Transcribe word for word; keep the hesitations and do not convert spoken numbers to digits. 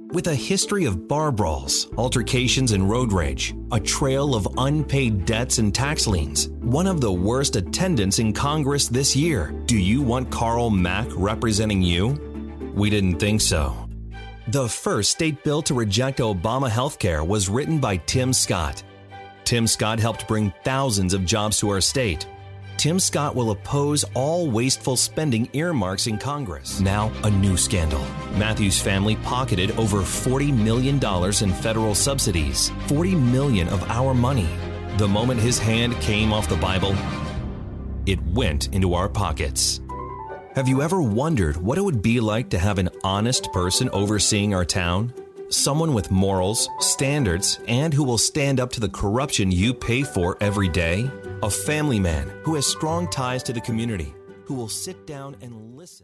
With a history of bar brawls, altercations, and road rage, a trail of unpaid debts and tax liens, one of the worst attendants in Congress this year, do you want Carl Mack representing you? We didn't think so. The first state bill to reject Obama healthcare was written by Tim Scott. Tim Scott helped bring thousands of jobs to our state. Tim Scott will oppose all wasteful spending earmarks in Congress. Now, a new scandal. Matthews' family pocketed over forty million dollars in federal subsidies, forty million dollars of our money. The moment his hand came off the Bible, it went into our pockets. Have you ever wondered what it would be like to have an honest person overseeing our town? Someone with morals, standards, and who will stand up to the corruption you pay for every day? A family man who has strong ties to the community, who will sit down and listen.